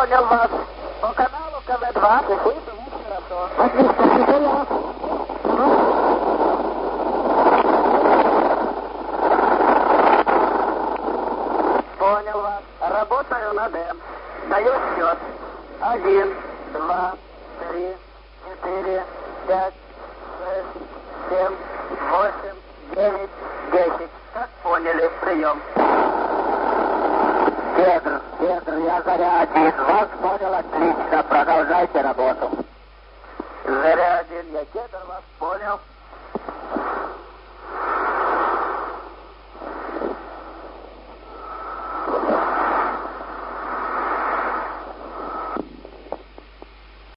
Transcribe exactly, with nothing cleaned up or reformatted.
Понял вас. По каналу ка вэ два. Слышите, ну хорошо. Отлично, теперь я вас... Понял вас. Работаю над М. Даю счет. Один, два, три, четыре, пять, шесть, семь, восемь, девять, десять. Как поняли, прием. Кедр, Кедр, я Заря один. Вас понял, отлично. Продолжайте работу. Заря один, я Кедр, вас понял.